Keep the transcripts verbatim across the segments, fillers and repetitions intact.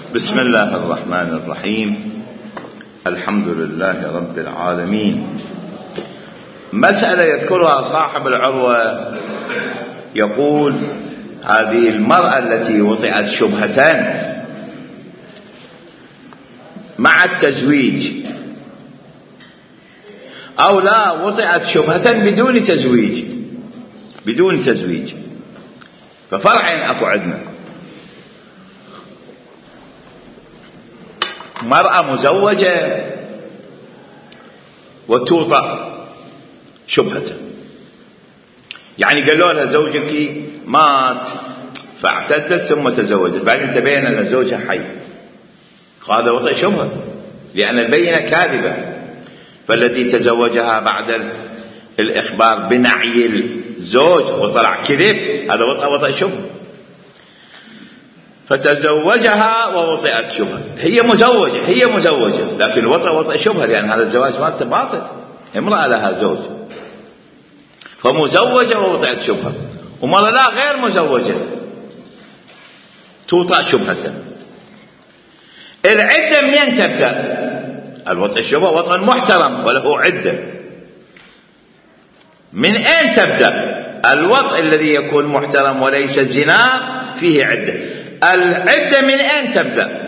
بسم الله الرحمن الرحيم. الحمد لله رب العالمين. مسألة يذكرها صاحب العروة، يقول: هذه المرأة التي وطئت شبهة مع التزويج أو لا وطئت شبهة بدون تزويج بدون تزويج ففرعين أكو عندنا: مرأة مزوجة وتوطأ شبهة، يعني قالوا لها زوجك مات فاعتدت ثم تزوجت، بعدين تبين أن زوجها حي، هذا وطئ شبهة لأن البينة كاذبة، فالذي تزوجها بعد الإخبار بنعي الزوج وطلع كذب هذا وطئ وطئ شبهة. فتزوجها ووطئت شبهة، هي مزوجة هي مزوجة لكن وطئ وطئ شبهة، لأن هذا الزواج مالته باطل، امرأة لها زوج فمزوجة ووطئت شبهة، ومرأة لا غير مزوجة توطأ شبهة. العدة منين تبدأ؟ الوطئ الشبهة وطئ محترم وله عدة. من أين تبدأ؟ الوطئ الذي يكون محترم وليس زنا فيه عدة. العدة من أين تبدأ؟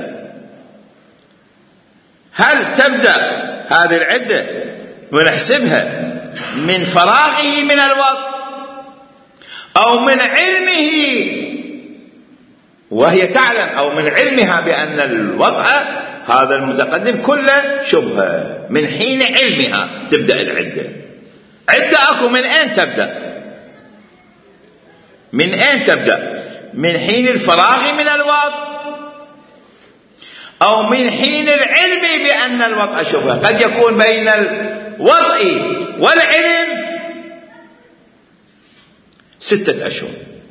هل تبدأ هذه العدة ونحسبها من فراغه من الوطئ أو من علمه وهي تعلم، أو من علمها بأن الوطئ هذا المتقدم كله شبهة؟ من حين علمها تبدأ العدة. عدة أكو من أين تبدأ؟ من أين تبدأ؟ من حين الفراغ من الوطئ أو من حين العلم بأن الوطئ شبهة. قد يكون بين الوطئ والعلم ستة أشهر،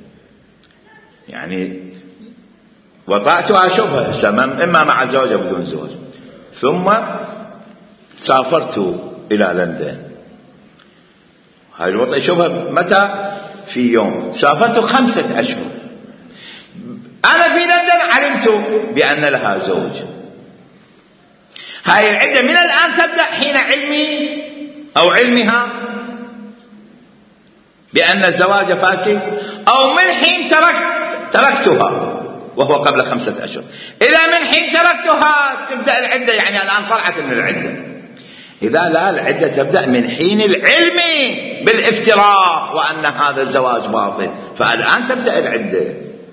يعني وطأتها شبهة إما مع زوج أو بدون زوج، ثم سافرت إلى لندن، هاي الوطئ شبهة متى؟ في يوم. سافرت خمسة أشهر، أنا في لندن علمت بأن لها زوج، هاي العدة من الآن تبدأ حين علمي أو علمها بأن الزواج فاسد، أو من حين تركت تركتها وهو قبل خمسة أشهر. إذا من حين تركتها تبدأ العدة، يعني الآن طلعت من العدة. إذا لا، العدة تبدأ من حين العلم بالافتراق وأن هذا الزواج باطل، فالآن تبدأ العدة.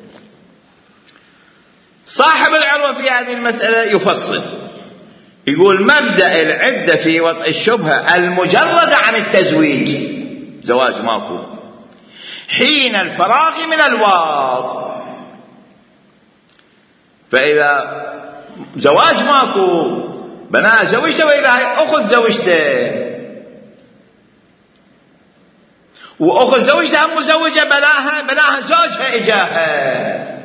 صاحب العروة في هذه المسألة يفصل، يقول: مبدأ العدة في وطئ الشبهة المجردة عن التزويج، زواج ماكو، حين الفراغ من الوطئ. فإذا زواج ماكو بناء زوجته، وإذا أخذ زوجته وأخذ زوجتها مزوجة بناها بناها زوجها إجاها،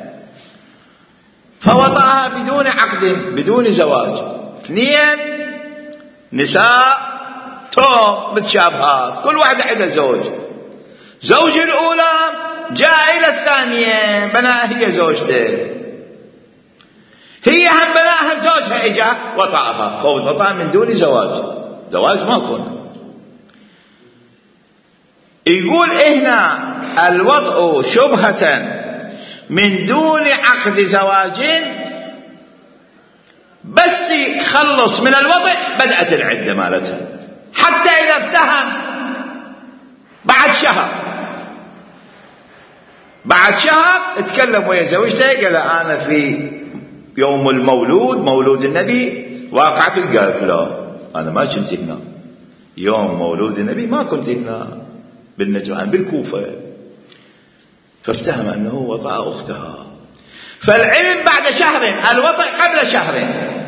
فوطأها بدون عقد بدون زواج. اثنين نساء توم متشابهات، كل واحدة عندها زوج، زوج الأولى جاء إلى الثانية بناها هي زوجته، هي هم بناها زوجها إجا وطأها، خوض وطأها من دون زواج، زواج ما كنا. يقول هنا الوطء شبهة من دون عقد زواج، بس يخلص من الوطء بدأت العدة مالتها، حتى إذا افتهم بعد شهر بعد شهر اتكلم ويا زوجته، قال: أنا في يوم المولود مولود النبي واقعة، قالت: لا أنا ما كنت هنا يوم مولود النبي، ما كنت هنا بالنجران بالكوفة. فافتهم أنه وطأ أختها. فالعلم بعد شهر، الوطأ قبل شهر.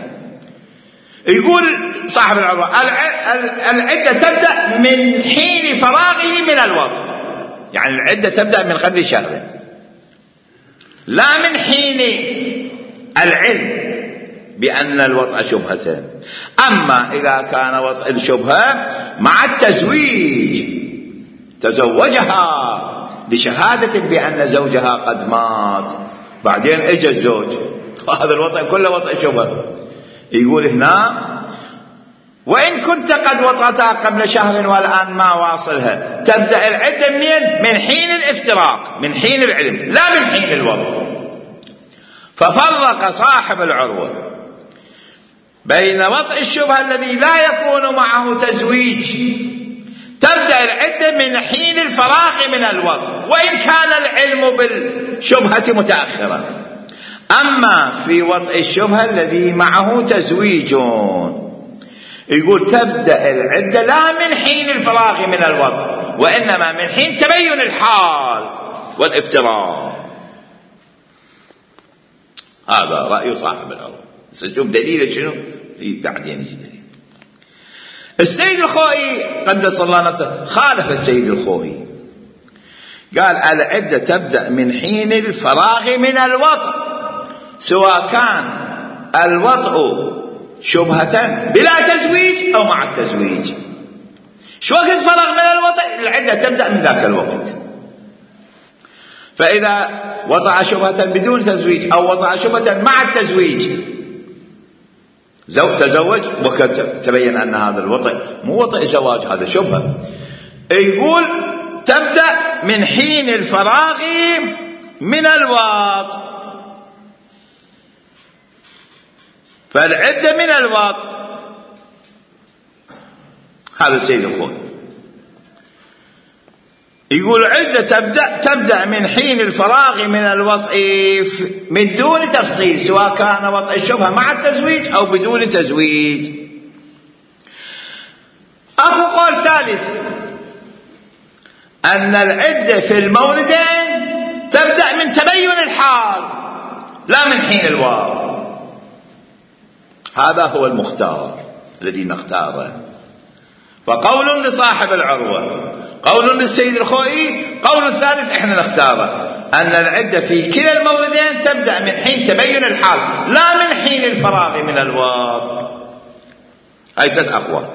يقول صاحب العروة: العدة تبدأ من حين فراغه من الوطأ، يعني العدة تبدأ من قبل شهر، لا من حين العلم بأن الوطأ شبهة. أما إذا كان وطأ الشبهة مع التزويج، تزوجها بشهادة بأن زوجها قد مات، بعدين اجى الزوج وهذا الوطأ كله وطأ شبهة. يقول هنا وإن كنت قد وطأتها قبل شهر والآن ما واصلها، تبدأ العدة منين؟ من حين الافتراق، من حين العلم، لا من حين الوطأ. ففرق صاحب العروة بين وطأ الشبهة الذي لا يكون معه تزويج، تبدأ العدة من حين الفراغ من الوطأ وإن كان العلم بالشبهة متأخرا. أما في وطأ الشبهة الذي معه تزويج، يقول تبدأ العدة لا من حين الفراغ من الوطأ وإنما من حين تبين الحال والافتراق. هذا رأي صاحب العروة. سنشوف دليل شنو بعدين يجي دليل. السيد الخوئي قدس الله نفسه خالف السيد الخوئي، قال العدة تبدأ من حين الفراغ من الوطأ، سواء كان الوطأ شبهة بلا تزويج أو مع التزويج. شو وقت فرغ من الوطأ؟ العدة تبدأ من ذاك الوقت. فإذا وطأ شبهة بدون تزويج أو وطأ شبهة مع التزويج، تزوج وقد تبين أن هذا الوطأ مو وطأ زواج، هذا شبهة، يقول تبدأ من حين الفراغ من الوطأ. فالعدة من الوطأ. هذا السيد الخوئي يقول العدة تبدأ تبدأ من حين الفراغ من الوطأ من دون تفصيل، سواء كان وطأ الشبهة مع التزويج أو بدون تزويج. أكو قول ثالث أن العدة في المولدين تبدأ من تبين الحال لا من حين الوطأ. هذا هو المختار الذي نختاره. فقول لصاحب العروة، قول للسيد الخوئي، قول ثالث احنا نختاره، أن العدة في كلا المولدين تبدأ من حين تبين الحال لا من حين الفراغ من الوطأ. هاي ثلاث أقوال.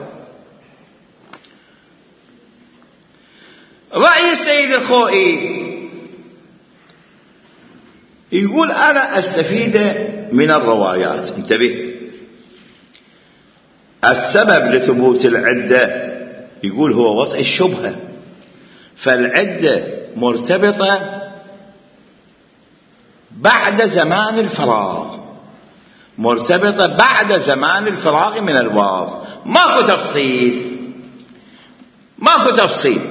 رأي السيد الخوئي يقول أنا أستفيد من الروايات. انتبه، السبب لثبوت العدة يقول هو وطأ الشبهة، فالعدة مرتبطة بعد زمان الفراغ، مرتبطة بعد زمان الفراغ من الوطأ. ماكو تفصيل، ماكو تفصيل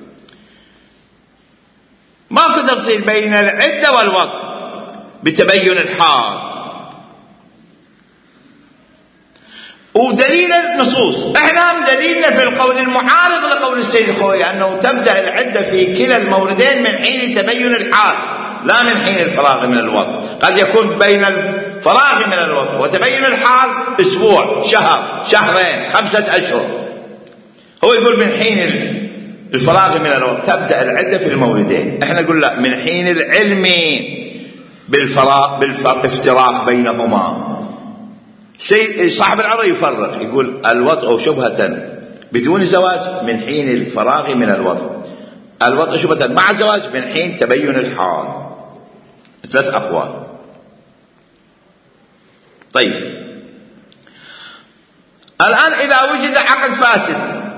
ماكو تفصيل بين العدة والوطأ بتبين الحال. ودليل النصوص، احنا دليلنا في القول المعارض لقول السيد الخوئي أنه تبدأ العدة في كلا الموردين من حين تبين الحال لا من حين الفراغ من الوطأ. قد يكون بين الفراغ من الوطأ وتبين الحال أسبوع، شهر، شهرين، خمسة أشهر. هو يقول من حين الفراغ من الوطأ تبدأ العدة في الموردين. احنا نقول لا، من حين العلم بالفراغ بالافتراق بينهما. صاحب العروة يفرق، يقول الوطأ شبهة بدون زواج من حين الفراغ من الوطأ، الوطأ شبهة مع الزواج من حين تبين الحال. ثلاث أقوال. طيب، الآن إذا وجد عقد فاسد،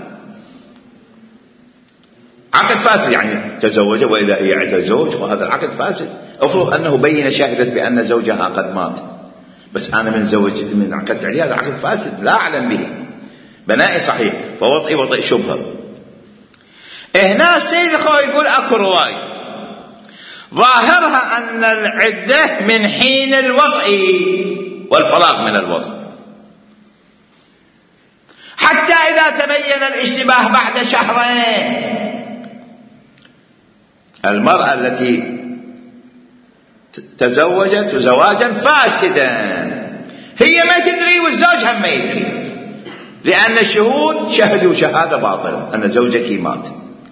عقد فاسد يعني تزوج وإذا هي عندها زوج وهذا العقد فاسد، أفرض أنه بين شهدت بأن زوجها قد مات، بس أنا من زوج من عقدت عليه، هذا عقد فاسد لا أعلم به، بنائي صحيح، فوطئي وطئ شبهة. هنا السيد الخوئي يقول أكو رواية ظاهرها أن العدة من حين الوطئ والفراغ من الوطئ، حتى إذا تبين الاشتباه بعد شهرين. المرأة التي تزوجت زواجا فاسدا هي ما تدري والزوج هم ما يدري، لأن الشهود شهدوا شهادة باطلة أن زوجك مات،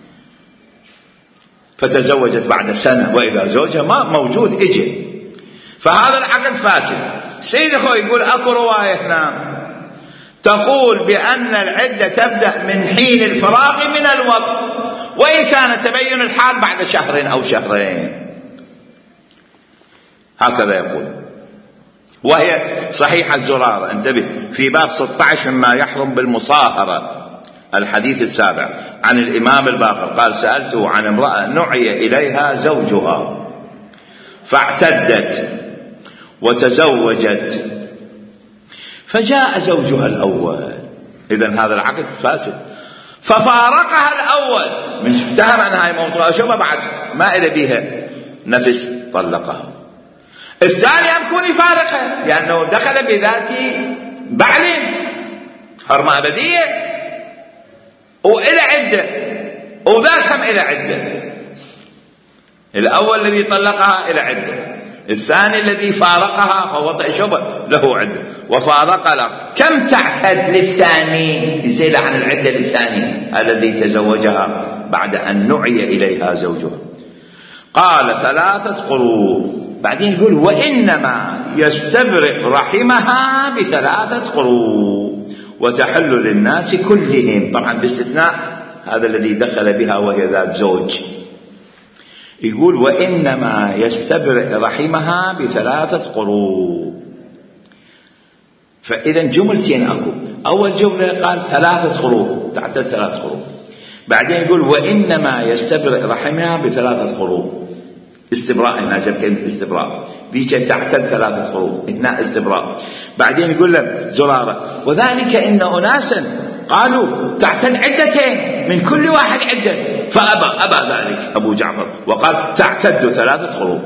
فتزوجت بعد سنة وإذا زوجها ما موجود إجي، فهذا العقد فاسد. السيد الخوئي يقول أكو رواية هنا تقول بأن العدة تبدأ من حين الفراغ من الوطء وإن كان تبين الحال بعد شهر أو شهرين، هكذا يقول. وهي صحيحة الزرارة. انتبه، في باب ستة عشر مما يحرم بالمصاهرة، الحديث السابع عن الإمام الباقر قال: سألته عن امرأة نعي إليها زوجها فاعتدت وتزوجت فجاء زوجها الأول، إذن هذا العقد فاسد، ففارقها الأول من اتهم أنها موضوع شبه بعد ما إلى بها نفس طلقها. الثاني يكون يفارقها لأنه دخل بذات بعل حرمة أبدية وإلى عدة، وذاك هم إلى عدة. الأول الذي طلقها إلى عدة، الثاني الذي فارقها فهو شبه له عدة وفارق له. كم تعتد للثاني؟ يزيل عن العدة للثاني الذي تزوجها بعد أن نعي إليها زوجها. قال: ثلاثة قروء. بعدين يقول: وإنما يستبرئ رحمها بثلاثة قروء وتحل للناس كلهم، طبعا باستثناء هذا الذي دخل بها وهي ذات زوج. يقول: وإنما يستبرئ رحمها بثلاثة قروء. فإذا جملتين أكو، أول جملة قال ثلاثة قروء، تعتد ثلاث قروء، بعدين يقول: وإنما يستبرئ رحمها بثلاثة قروء. استبراء، هنا جاب كلمة استبراء، بيجي تعتد ثلاثة قروء، هنا استبراء. بعدين يقول له زرارة: وذلك إن أناسا قالوا تعتد عدتين من كل واحد عدة، فأبى أبى ذلك أبو جعفر وقال: تعتد ثلاثة قروء.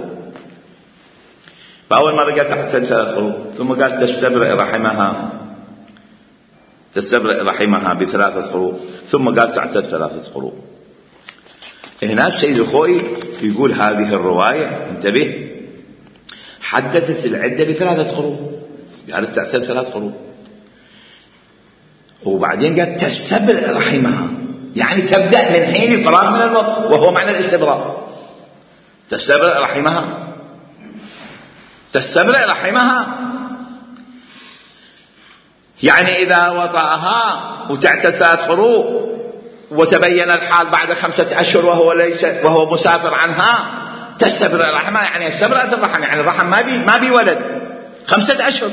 فأول مرة قال تعتد ثلاثة قروء، ثم قال تستبرئ رحمها تستبرئ رحمها بثلاثة قروء، ثم قال تعتد ثلاثة قروء. هنا السيد الخوئي يقول: هذه الرواية انتبه حدثت العدة بثلاثة قروء، قالت تعتد ثلاث قروء، وبعدين قال تستبرئ رحمها، يعني تبدأ من حين الفراغ من الوطء، وهو معنى الاستبراء. تستبرئ رحمها تستبرئ رحمها يعني إذا وطأها وتعتد ثلاث قروء وتبين الحال بعد خمسة أشهر وهو ليس وهو مسافر عنها، تستبرئ رحمها يعني استبرأت الرحم، يعني الرحم ما بي ما بي ولد خمسة أشهر،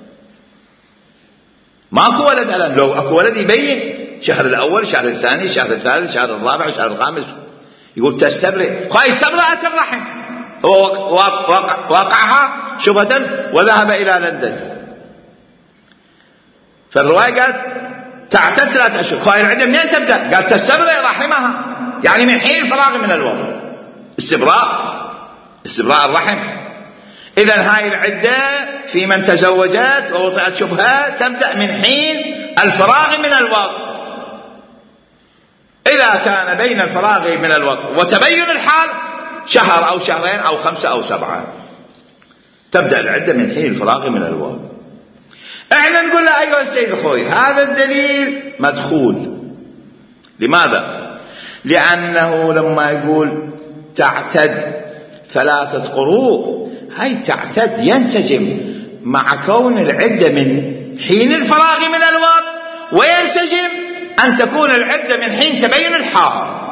ماكو ولد الآن. لو أكو ولد يبين شهر الأول، شهر الثاني، شهر الثالث، شهر الرابع، شهر الخامس. يقول تستبرئ، قال استبرأت الرحم، هو وقع وقعها شبهة وذهب إلى لندن. فالرواية قالت تعتد ثلاث أشهر. قال العدة منين تبدأ؟ قال تستبرئ رحمها يعني من حين الفراغ من الوضع. استبراء استبراء الرحم. إذن هاي العدة في من تزوجت ووطئت شبهة تبدأ من حين الفراغ من الوضع. إذا كان بين الفراغ من الوضع وتبين الحال شهر أو شهرين أو خمسة أو سبعة، تبدأ العدة من حين الفراغ من الوضع. احنا نقول له أيها السيد الخوي هذا الدليل مدخول. لماذا؟ لأنه لما يقول تعتد ثلاثة قروء، هاي تعتد ينسجم مع كون العدة من حين الفراغ من الوضع، وينسجم أن تكون العدة من حين تبين الحال.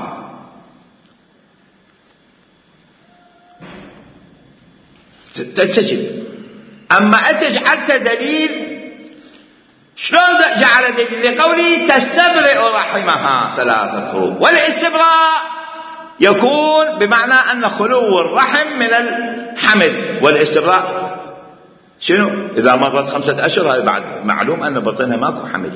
تنسجم. أما أنت جعلت دليل، شلون جعل دليل؟ لقوله تستبرئ رحمها ثلاثة قروء، والاستبراء يكون بمعنى أن خلو الرحم من الحمل، والاستبراء شنو؟ إذا مضت خمسة أشهر هذا بعد معلوم أن بطنها ماكو حمل.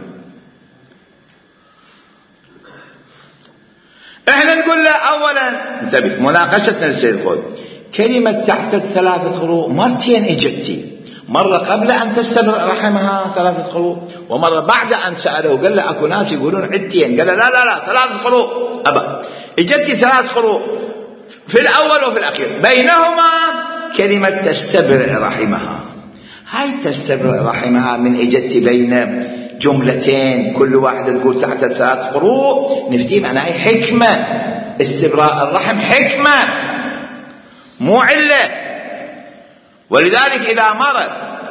احنا نقول له أولا انتبه مناقشتنا للسيد الخوي، كلمة تعتد ثلاثة قروء مرتين اجتي، مرة قبل أن تستبرئ رحمها ثلاثة قروء، ومرة بعد أن سأله قال له أكو ناس يقولون عدتين، قال له لا لا لا ثلاثة قروء. أبا اجتي ثلاث قروء في الأول وفي الأخير، بينهما كلمة تستبرئ رحمها. هاي تستبرئ رحمها من اجتي بين جملتين كل واحدة تقول تعتد ثلاث قروء، نفتي معناها هي حكمة. استبراء الرحم حكمة مو علة. ولذلك إذا مرت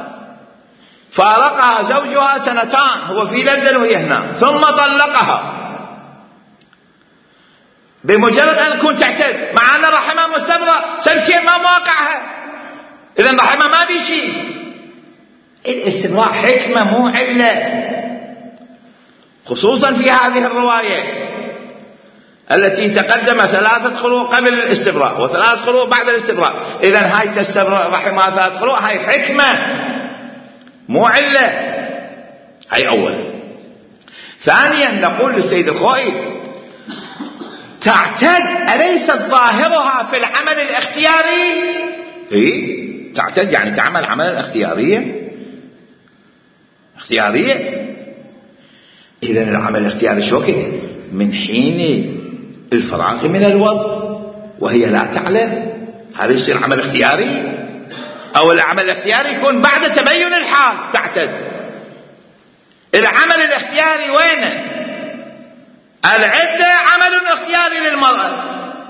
فارقها زوجها سنتان، هو في لندن وهي هنا، ثم طلقها بمجرد أن تكون تعتد، مع أن رحمها مستبرأ سنتين ما مواقعها، إذن رحمها ما بيشي، الاستبراء حكمة مو علة، خصوصا في هذه الرواية التي تقدم ثلاثة قروء قبل الاستبراء وثلاث قروء بعد الاستبراء. إذن هاي تستبرأ رحمها ثلاث قروء، هاي حكمة مو علة. هاي أولا. ثانيا نقول للسيد الخوئي تعتد أليست ظاهرها في العمل الاختياري؟ إيه تعتد يعني تعمل عملا اختياريا اختياريا. إذن العمل الاختياري شو كده؟ من حين الفراغ من الوضع وهي لا تعلم، هذا يصير عمل اختياري؟ أو العمل الاختياري يكون بعد تبين الحال تعتد. العمل الاختياري وينه؟ العدة عمل اختياري للمرأة،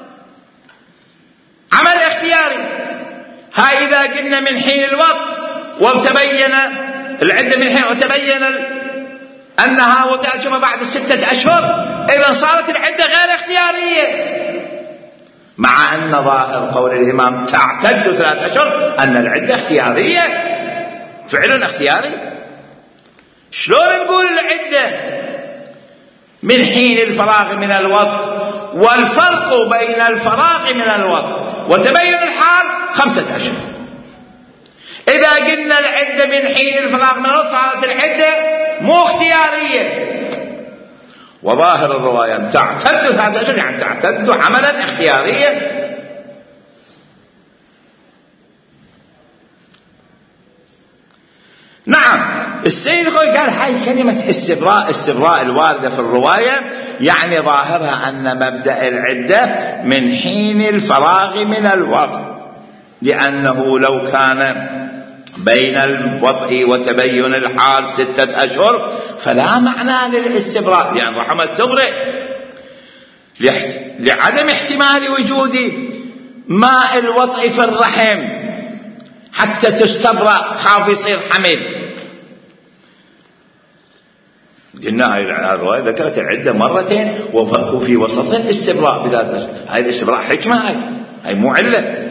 عمل اختياري. هاي إذا قلنا من حين الوضع وتبين العدة من حين وتبين أنها وتأتي بعد الستة أشهر، إذن صارت العدة غير اختيارية، مع أن ظاهر قول الإمام تعتد ثلاثة أشهر أن العدة اختيارية، فعل اختياري. شلون نقول العدة من حين الفراغ من الوضع؟ والفرق بين الفراغ من الوضع وتبين الحال خمسة أشهر. إذا قلنا العدة من حين الفراغ من الوضع صارت العدة مو اختيارية، وظاهر الرواية تعتد ثلاثة أشهر يعني تعتد عملا اختياريا. نعم السيد الخوئي قال هاي كلمة استبراء استبراء الواردة في الرواية يعني ظاهرها أن مبدأ العدة من حين الفراغ من الوضع، لأنه لو كان بين الوضع وتبين الحال ستة أشهر فلا معنى للاستبراء، لأن رحمة استبرئ لعدم احتمال وجود ماء الوضع في الرحم حتى تستبرأ خاف يصير حمل. قلنا هاي الرواية ذكرت العدة مرتين وفي وسط الاستبراء بذات. هاي الاستبراء حكمة، هاي هاي مو علة.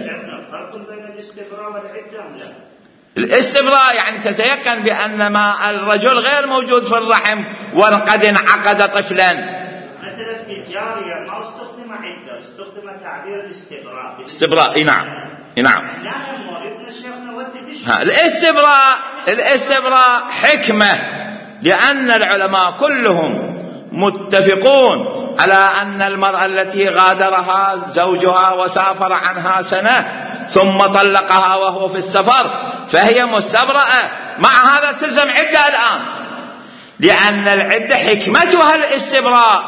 الاستبراء يعني تتيقن بأن ما الرجل غير موجود في الرحم وقد انعقد طفلا. مثلا في الجارية ما استخدم عدة، استخدم تعبير الاستبراء. استبراء اي نعم اي نعم. الاستبراء الاستبراء حكمة، لأن العلماء كلهم متفقون على أن المرأة التي غادرها زوجها وسافر عنها سنة ثم طلقها وهو في السفر فهي مستبرأة، مع هذا تلزم عدة الآن، لأن العدة حكمتها الاستبراء.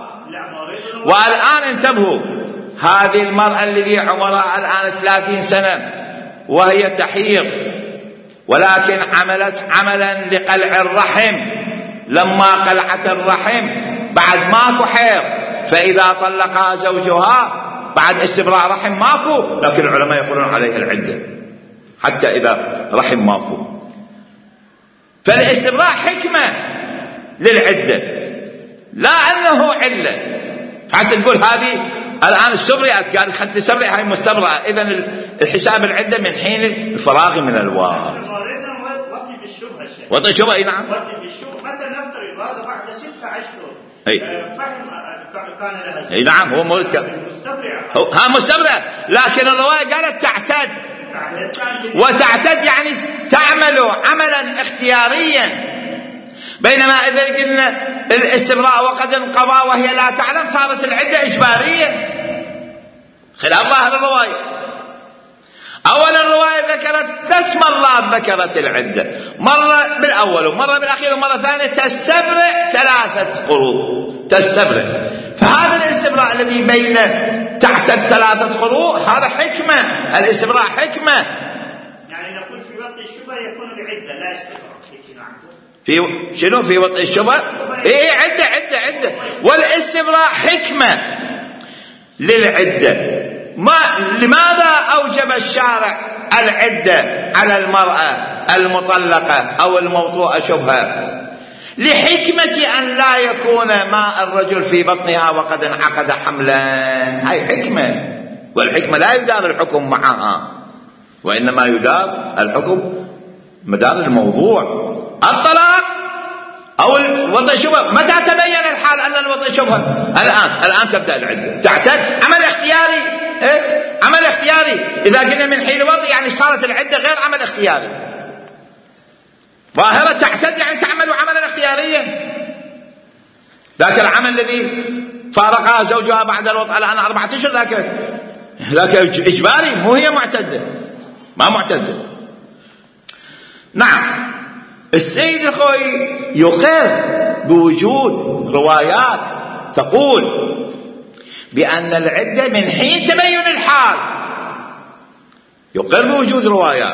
والآن انتبهوا، هذه المرأة التي عمرها الآن ثلاثين سنة وهي تحيض، ولكن عملت عملا لقلع الرحم، لما قلعت الرحم بعد ماكو حيض، فإذا طلقها زوجها بعد استبراء رحم ماكو، لكن العلماء يقولون عليها العدة حتى إذا رحم ماكو. فالاستبراء حكمة للعدة لا أنه علة. حتى تقول هذه الآن استبرئت، قال خدت استبرئ هاي مستبرئة، إذن الحساب العدة من حين الفراغ من الوقت. وطي الشبهة. اي نعم. وطي بالشبهة مثلا نفترض هذا بعد ستة أشهر اي فهم كان لها. اي نعم هو مولد كان ها مستبرئ، لكن الرواية قالت تعتد، وتعتد يعني تعمل عملا اختياريا، بينما إذا قلنا الاستبراء وقد انقضى وهي لا تعلم صارت العدة إجبارية خلاف ظاهر الرواية. أولا الرواية ذكرت ثلاث مرات ذكرت العدة، مرة بالأول ومرة بالأخير ومرة ثانية تستبرئ ثلاثة قروء تستبرئ. فهذا الاستبراء الذي بين تعتد ثلاثة قروء هذا حكمة، الاستبراء حكمة. يعني نقول في وقت الشبهة يكون العدة لا استبراء في شنو في وقت الشبهة؟ إيه عدة عدة عدة. والاستبراء حكمة للعدة. ما لماذا أوجب الشارع العدة على المرأة المطلقة أو الموطوءة شبهة؟ لحكمة أن لا يكون ماء الرجل في بطنها وقد انعقد حملا. هاي حكمة، والحكمة لا يدار الحكم معها، وإنما يدار الحكم مدار الموضوع الطلاق أو الوضع شبهة. متى تبين الحال أن الوضع شبهة؟ الآن الآن تبدأ العدة. تعتد عمل اختياري. إيه؟ عمل اختياري. إذا قلنا من حين الوضع يعني صارت العدة غير عمل اختياري. ظاهرة تعتد يعني تعمل عملا اختياريا. ذاك العمل الذي فارقها زوجها بعد الوضع الآن أربعة أشهر ذاك ذاك إجباري، مو هي معتدة، ما معتدة. نعم السيد الخوئي يقر بوجود روايات تقول بأن العدة من حين تبين الحال، يقر بوجود روايات،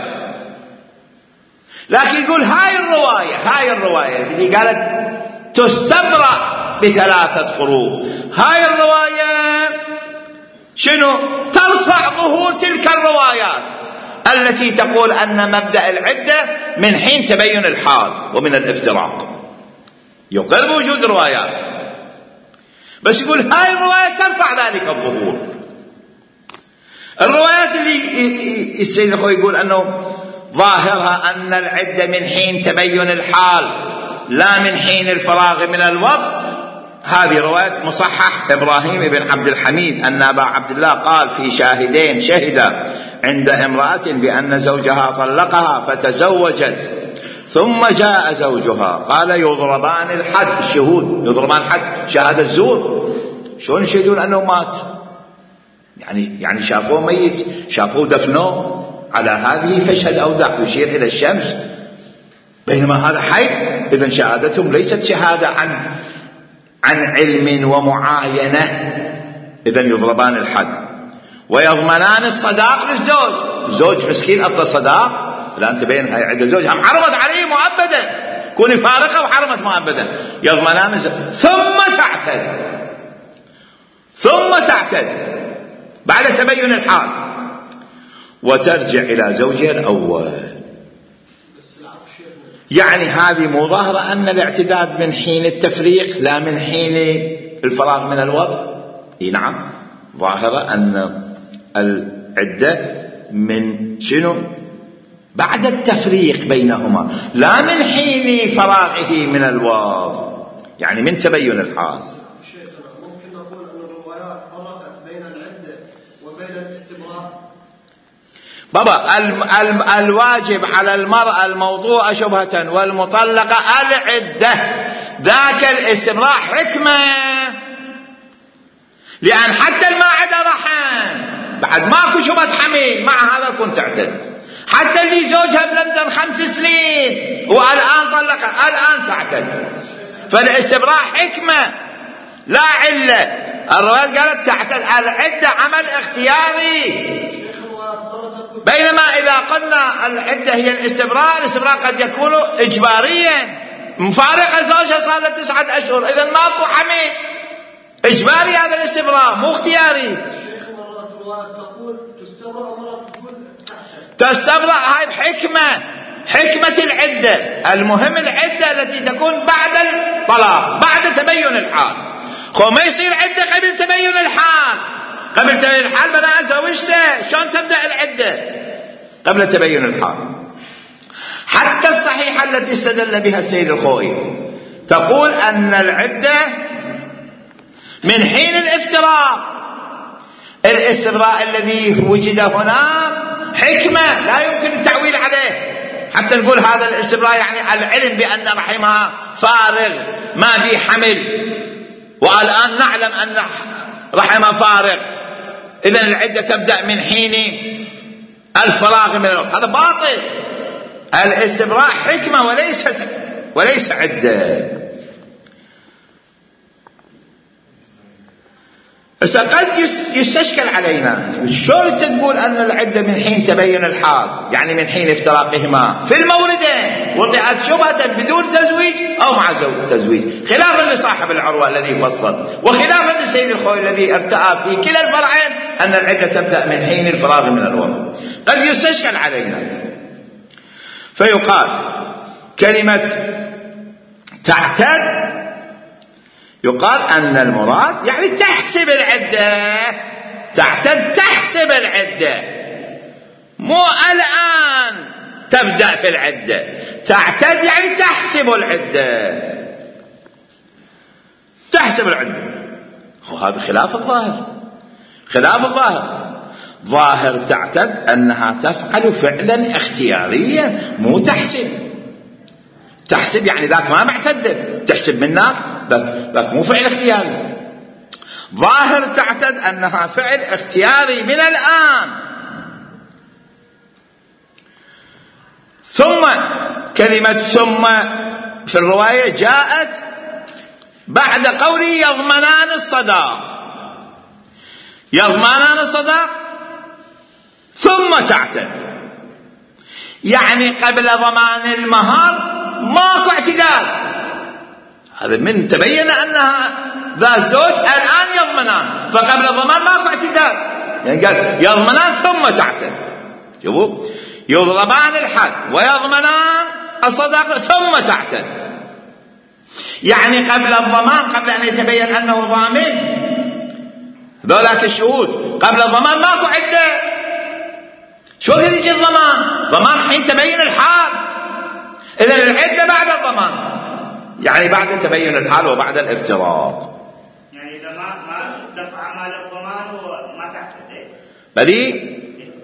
لكن يقول هاي الرواية هاي الرواية التي قالت تستبرأ بثلاثة قروء، هاي الرواية شنو؟ ترفع ظهور تلك الروايات التي تقول أن مبدأ العدة من حين تبين الحال ومن الافتراق. يقر بوجود روايات، بس يقول هاي الرواية ترفع ذلك الظهور. الروايات اللي السيد الخوئي يقول أنه ظاهرها أن العدة من حين تبين الحال لا من حين الفراغ من الوضع، هذه رواية مصحح إبراهيم بن عبد الحميد أن أبا عبد الله قال في شاهدين شهد عند امرأة بأن زوجها طلقها فتزوجت ثم جاء زوجها قال يضربان الحد، الشهود يضربان الحد، شهادة الزور. شلون يشهدون أنه مات؟ يعني يعني شافوه ميت، شافوه دفنوه، على هذه فشهد أودع يشير إلى الشمس، بينما هذا حي. إذن شهادتهم ليست شهادة عن عن علم ومعاينة. إذن يضربان الحد ويضمنان الصداق للزوج. الزوج مسكين أعطى الصداق، الآن تبين هاي عدة زوجها حرمت عليه مؤبدا، كوني فارقة وحرمت مؤبدا. يضمنان الزوج ثم تعتد ثم تعتد بعد تبين الحال وترجع إلى زوجها الأول. يعني هذه مظاهرة أن الاعتداد من حين التفريق لا من حين الفراغ من الوضع. إيه نعم، ظاهرة أن العدة من شنو؟ بعد التفريق بينهما لا من حين فراغه من الوضع، يعني من تبين الحال. ممكن نقول أن الروايات فرقت بين العدة وبين الاستبراء. بابا ال ال الواجب على المرأة الموضوعة شبهة والمطلقة العدة، ذاك الاستبراء حكمة، لأن حتى الماعدة رحم بعد ماكو شبهة حميل مع هذا كنت تعتد. حتى اللي زوجها بلندن خمس سنين والآن طلقها الآن تعتد. فالاستبراء حكمة لا علة. الروايات قالت تعتد. العدة عمل اختياري، بينما إذا قلنا العدة هي الاستبراء، الاستبراء قد يكون إجباريا، مفارقة زوجها صار له تسعة أشهر، إذن ماكو حميل، إجباري هذا الاستبراء مو اختياري. تستبرأ هاي بحكمة، حكمة العدة. المهم العدة التي تكون بعد الطلاق بعد تبين الحال. خو ما يصير عدة قبل تبين الحال. قبل تبين الحال بدأ زوجته، شلون تبدأ العدة؟ قبل تبين الحال. حتى الصحيحة التي استدل بها السيد الخوئي تقول أن العدة من حين الافتراق. الاستبراء الذي وجد هنا حكمة لا يمكن التعويل عليه، حتى نقول هذا الاستبراء يعني العلم بأن رحمها فارغ ما بي حمل، والآن نعلم أن رحمها فارغ، إذن العدة تبدأ من حين الفراغ من الوقت. هذا باطل. الاستبراء حكمة وليس وليس عدة. قد يستشكل علينا شلون تقول أن العدة من حين تبين الحال، يعني من حين افتراقهما في الموردين وضعت شبهة بدون تزويج أو مع تزويج، خلافا لصاحب العروة الذي فصل، وخلافا للسيد الخوئي الذي ارتأى في كلا الفرعين أن العدة تبدأ من حين الفراغ من الوضع. قد يستشكل علينا فيقال كلمة تعتد، يقال أن المراد يعني تحسب العدة، تعتد تحسب العدة، مو الآن تبدأ في العدة. تعتد يعني تحسب العدة، تحسب العدة. وهذا خلاف الظاهر، خلاف الظاهر. ظاهر تعتد أنها تفعل فعلا اختياريا مو تحسب. تحسب يعني ذاك ما معتد، تحسب منك ذاك مو فعل اختياري. ظاهر تعتد أنها فعل اختياري من الآن. ثم كلمة ثم في الرواية جاءت بعد قوله يضمنان الصداق، يضمنان الصداق ثم تعتد، يعني قبل ضمان المهر ماكو اعتدال. هذا من تبين أنها ذا الزوج الآن يضمنان، فقبل الضمان ماكو اعتدال، يعني قال يضمنان ثم تعتد. شوفوا، يضربان الحد ويضمنان الصداق ثم تعتد، يعني قبل الضمان، قبل أن يتبين أنه ضامن ذولاك الشهود، قبل الضمان ماكو عدة. شو يجي الضمان؟ ضمان حين تبين الحال. إذن العدة بعد الضمان، يعني بعد تبين الحال وبعد الافتراق. يعني إذا ما ما دفع مال الضمان وما تعتد بدي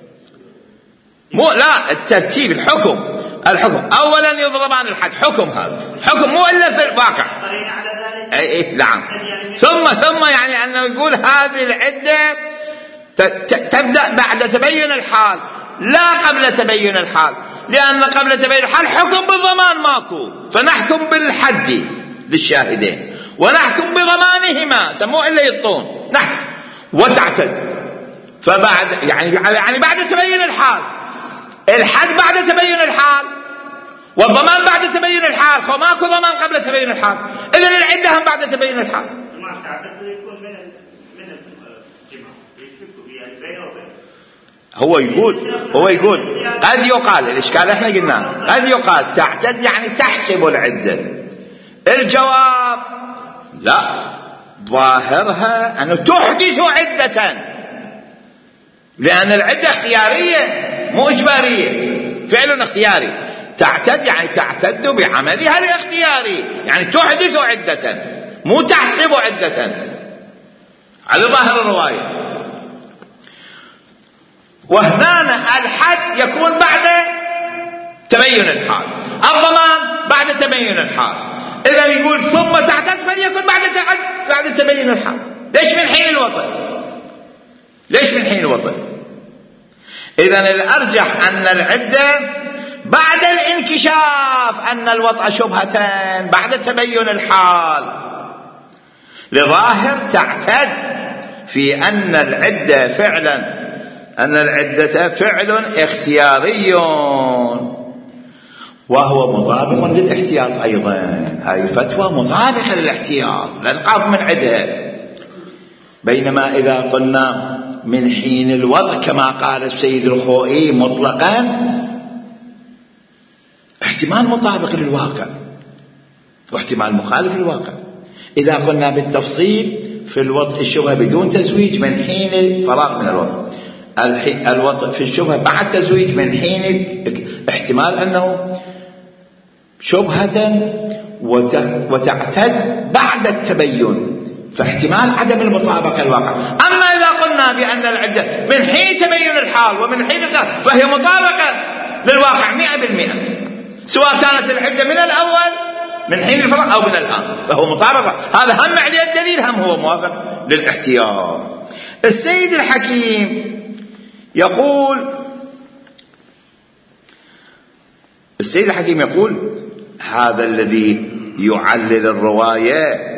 مو لا الترتيب الحكم الحكم أولا يضربان الحد، حكم هذا حكم مو إلا في الواقع. أي إيه نعم. ثم ثم يعني أنه يقول هذه العدة تبدأ بعد تبين الحال لا قبل تبين الحال، لأن قبل تبين الحال حكم بالضمان ماكو، فنحكم بالحد للشاهدين ونحكم بضمانهما سموه إلا يطون نحن وتعتد. فبعد يعني يعني بعد تبين الحال، الحد بعد تبين الحال والضمان بعد تبين الحال، خو ماكو ضمان قبل تبين الحال، إذن العدة هم بعد تبين الحال. ما تعتد يكون من من الجماع يشكوا بها بينه وبين. هو يقول هو يقول قد يقال، الإشكال احنا قلنا قد يقال تعتد يعني تحسب العدة. الجواب لا، ظاهرها أنه تحدث عدة، لأن العدة اختيارية مو إجبارية، فعل اختياري. تعتد يعني تعتد بعملها الاختياري، يعني تحدث عدة مو تحسب عدة على ظاهر الرواية. وهنا الحد يكون بعد تبين الحال، الضمان بعد تبين الحال. إذا يقول ثم تعتد فليكن بعد بعد تبين الحال. ليش من حين الوطن؟ ليش من حين الوطن؟ إذن الأرجح أن العدة بعد الانكشاف أن الوطأ شبهتان بعد تبين الحال. لظاهر تعتد في أن العدة فعلا أن العدة فعل اختياري وهو مطابق للاحتياط أيضا. هذه فتوى مطابقة للاحتياط لا نقاف من عدها. بينما إذا قلنا من حين الوضع كما قال السيد الخوئي مطلقا احتمال مطابق للواقع واحتمال مخالف للواقع. إذا قلنا بالتفصيل في الوضع الشبهة بدون تزويج من حين الفراغ من الوضع، الوضع في الشبهة بعد تزويج من حين احتمال أنه شبهة وتعتد بعد التبين، فاحتمال عدم المطابقة الواقع. أما إذا قلنا بأن العدة من حين تبين الحال ومن حين الثالث فهي مطابقة للواقع مئة بالمئة، سواء كانت العدة من الأول من حين الفراغ أو من الآن، فهو مطابقة. هذا هم عليه الدليل، هم هو موافق للاحتياط. السيد الحكيم يقول السيد الحكيم يقول هذا الذي يعلل الرواية.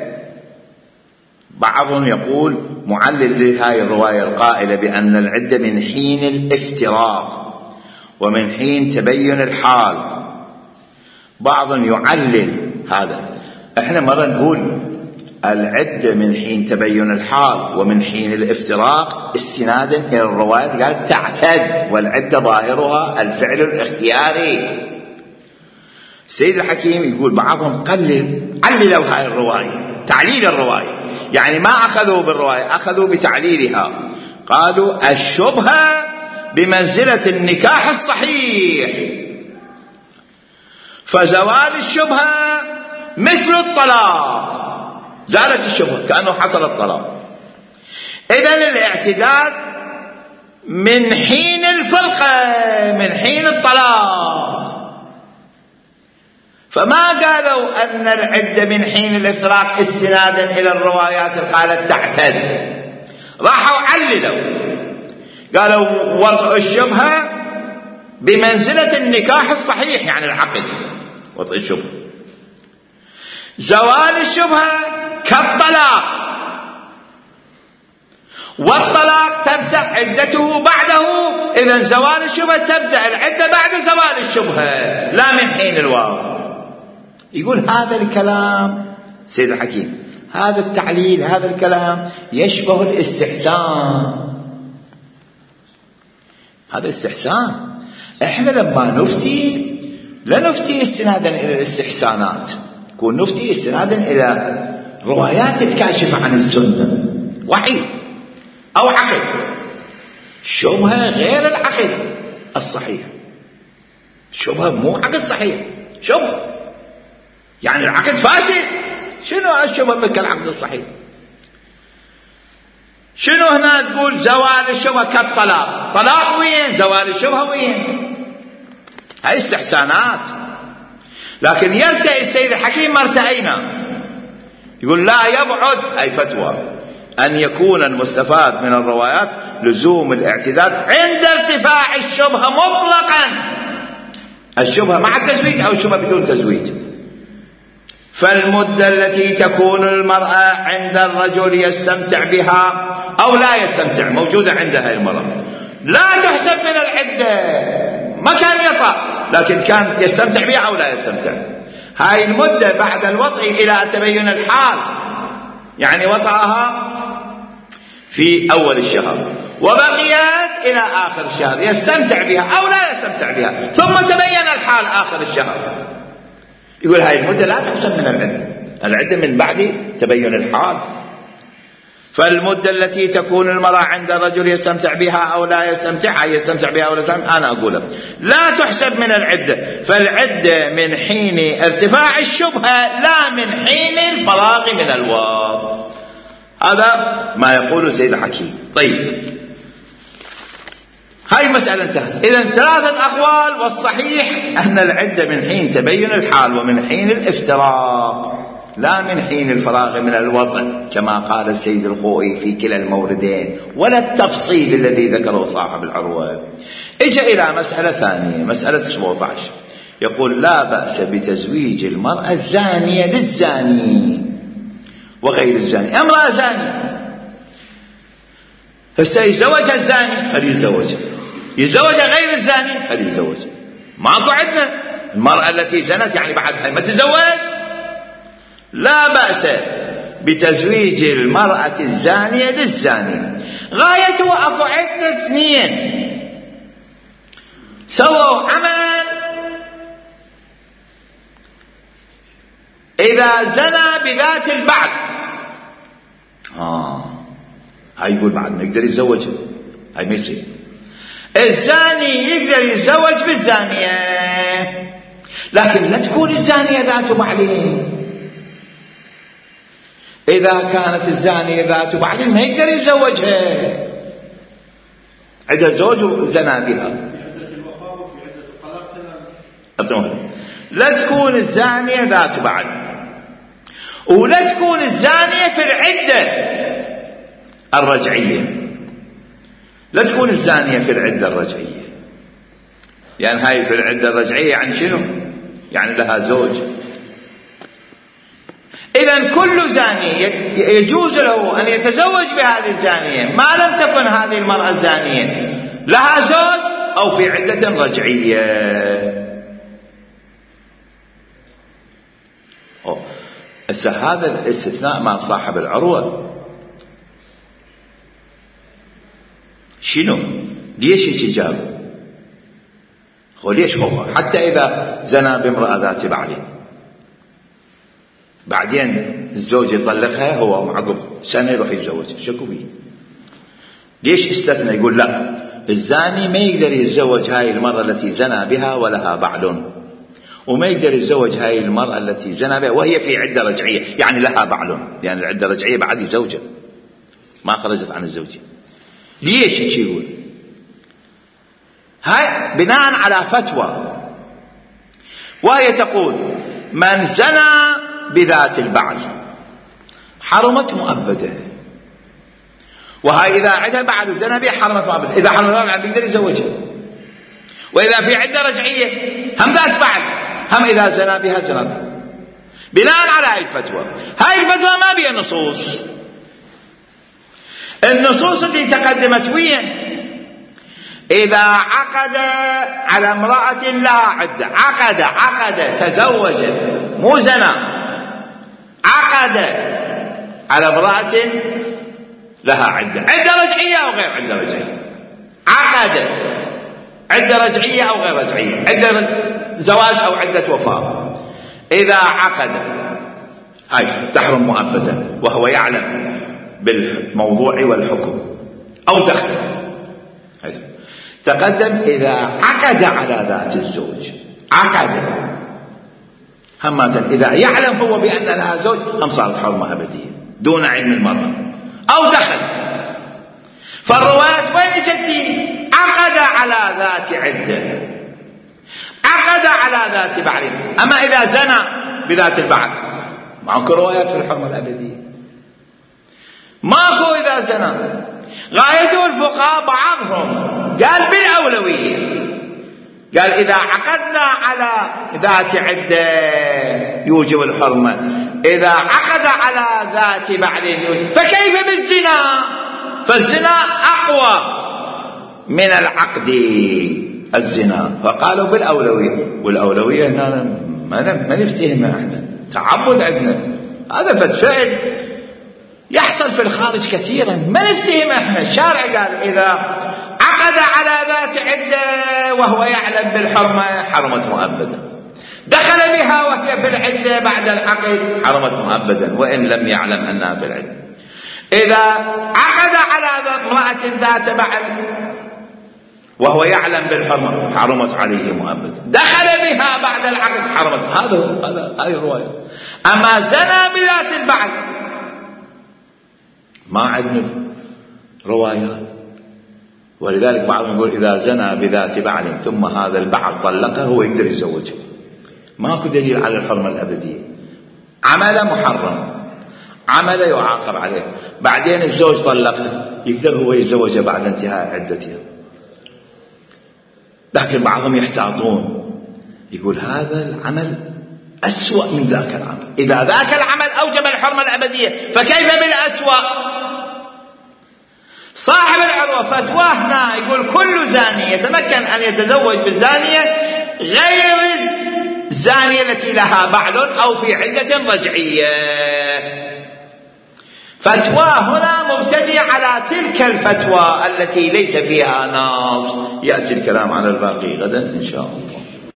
بعضهم يقول معلل لهذه الرواية القائلة بأن العدة من حين الافتراق ومن حين تبين الحال. بعضهم يعلل هذا. احنا مرة نقول العدة من حين تبين الحال ومن حين الافتراق استنادا إلى الرواية قالت تعتد، والعدة ظاهرها الفعل الاختياري. السيد الحكيم يقول بعضهم قلل عللوا هذه الرواية تعليل الرواية، يعني ما أخذوا بالرواية، أخذوا بتعليلها. قالوا الشبهة بمنزلة النكاح الصحيح، فزوال الشبهة مثل الطلاق، زالت الشبهة كأنه حصل الطلاق. إذن الاعتداد من حين الفرقة، من حين الطلاق. فما قالوا أن العدة من حين الافتراق استنادا إلى الروايات اللي قالت تعتد، راحوا عللوا قالوا وطء الشبهة بمنزلة النكاح الصحيح، يعني العقد وطء الشبهة. زوال الشبهة كالطلاق، والطلاق تبدأ عدته بعده، إذن زوال الشبهة تبدأ العدة بعد زوال الشبهة لا من حين الوطء. يقول هذا الكلام سيد الحكيم، هذا التعليل، هذا الكلام يشبه الاستحسان. هذا استحسان. احنا لما نفتي لا نفتي استنادا الى الاستحسانات، نكون نفتي استنادا الى روايات الكاشفة عن السنة، وحي او عقد. شبهة غير العقد الصحيح، شبهة مو عقد صحيح، شبهة يعني العقد فاسد. شنو الشبهة مثل العقد الصحيح؟ شنو هنا تقول زوال الشبهة كالطلاق؟ طلاق وين؟ زوال الشبهة وين؟ هاي استحسانات. لكن يرتئي السيد الحكيم ما ارتئينا، يقول لا يبعد أي فتوى أن يكون المستفاد من الروايات لزوم الاعتداد عند ارتفاع الشبهة مطلقا، الشبهة مع التزويج أو الشبهة بدون تزويج. فالمدة التي تكون المرأة عند الرجل يستمتع بها أو لا يستمتع موجودة عندها المرأة، لا تحسب من العدة. ما كان يطأ لكن كان يستمتع بها أو لا يستمتع. هاي المدة بعد الوطء إلى تبين الحال، يعني وطأها في أول الشهر وبقيت إلى آخر الشهر يستمتع بها أو لا يستمتع بها، ثم تبين الحال آخر الشهر. يقول هاي المدة لا تحسب من العدة، العدة من بعد تبين الحال. فالمدة التي تكون المرأة عند الرجل يستمتع بها أو لا يستمتع، يستمتع بها أو لا يستمتع، أنا أقوله لا تحسب من العدة. فالعدة من حين ارتفاع الشبهة لا من حين الفراغ من الوطء. هذا ما يقول السيد الحكيم. طيب هاي مسألة انتهت. إذن ثلاثة أقوال، والصحيح أن العدة من حين تبين الحال ومن حين الافتراق لا من حين الفراغ من الوضع كما قال السيد الخوئي في كلا الموردين، ولا التفصيل الذي ذكره صاحب العروة. اجى إلى مسألة ثانية، مسألة سبعة عشر، يقول لا بأس بتزويج المرأة الزانية للزاني وغير الزاني. امرأة زانية هسه يزوجها الزاني هل يتزوجها، يتزوجها غير الزاني هل يتزوجها. ماكو عندنا المرأة التي زنت يعني بعدها ما تتزوج. لا بأس بتزويج المرأة الزانية للزاني. غايته أكو عدة اثنين سووا عمل، إذا زنى بذات البعل آه هاي يقول بعد ما يقدر يتزوجها، هاي ما يصير. الزاني يقدر يتزوج بالزانية، لكن لا تكون الزانية ذات بعلين. إذا كانت الزانية ذات بعلين ما يقدر يتزوجها، عندها زوج وزنا بها. لا تكون الزانية ذات بعل، ولا تكون الزانية في العدة الرجعية، لا تكون الزانية في العدة الرجعية، لأن يعني هاي في العدة الرجعية يعني شنو؟ يعني لها زوج. إذن كل زاني يجوز له أن يتزوج بهذه الزانية ما لم تكن هذه المرأة الزانية لها زوج أو في عدة رجعية. هذا الاستثناء مع صاحب العروة شنو؟ ليش يجاب؟ هو ليش هو حتى إذا زنى بامرأة ذات بعل بعدين الزوج يطلقها هو عقب سنة يروح يتزوج، شكو بيه؟ ليش استثنى؟ يقول لا، الزاني ما يقدر يتزوج هاي المرأة التي زنى بها ولها بعل، وما يقدر يتزوج هاي المرأة التي زنى بها وهي في عدة رجعية، يعني لها بعل، يعني العدة رجعية بعد زوجة ما خرجت عن الزوجة. ليش يقول؟ هاي بناء على فتوى، وهي تقول من زنى بذات البعل حرمت مؤبدة، وهاي إذا عدها بعل زنى بها حرمت مؤبدة، إذا حرمت مؤبدة بيقدر يتزوجها. وإذا في عدة رجعية هم ذات بعل، هم إذا زنى بها زنى بها. بناء على هاي الفتوى، هاي الفتوى ما بها نصوص. النصوص اللي تقدمت وين؟ إذا عقد على امرأة لها عدة، عقد عقد تزوج مو زنا، عقد على امرأة لها عدة، عدة رجعية أو غير عدة رجعية، عقد عدة رجعية أو غير رجعية، عدة زواج أو عدة وفاة. إذا عقد هاي تحرم مؤبدا وهو يعلم بالموضوع والحكم، أو دخل. تقدم إذا عقد على ذات الزوج، عقد همازا إذا يعلم هو بأن لها زوج هم صارت حرمة أبدية دون علم المرأة، أو دخل. فالروايات وين جتي؟ عقد على ذات عدة، عقد على ذات بعل. أما إذا زنى بذات البعل معكو روايات في الحرمة الأبدية، ماكو إذا زنى. غايته الفقهاء بعضهم قال بالأولوية، قال إذا عقدنا على ذات عدة يوجب الحرمة، إذا عقد على ذات بعل يوجب. فكيف بالزنا؟ فالزنا أقوى من العقد الزنا، فقالوا بالأولوية. والأولوية هنا ما نفتهمها احنا، تعبد عندنا، هذا فعل يحصل في الخارج كثيرا ما نفتهمه احنا. الشارع قال إذا عقد على ذات عدة وهو يعلم بالحرمة حرمت مؤبدا، دخل بها وهي في العدة بعد العقد حرمت مؤبدا وإن لم يعلم أنها في العدة. إذا عقد على امرأة ذات بعل وهو يعلم بالحرمة حرمت عليه مؤبدا، دخل بها بعد العقد حرمت. هذا هذا هذه الرواية. أما زنى بذات البعل ما عندنا روايات، ولذلك بعضهم يقول إذا زنى بذات بعل ثم هذا البعل طلقه هو يقدر يتزوجه، ماكو دليل على الحرمة الأبدية. عمل محرم، عمل يعاقب عليه، بعدين الزوج طلقه يقدر هو يتزوجه بعد انتهاء عدتها. لكن بعضهم يحتاطون يقول هذا العمل أسوأ من ذاك العمل، إذا ذاك العمل أوجب الحرمة الأبدية فكيف بالأسوأ؟ صاحب العروة فتواه هنا يقول كل زاني يتمكن أن يتزوج بالزانية غير الزانية التي لها بعل أو في عدة رجعية. فتوى هنا مبتدئ على تلك الفتوى التي ليس فيها نص. يأتي الكلام على الباقي غدا إن شاء الله.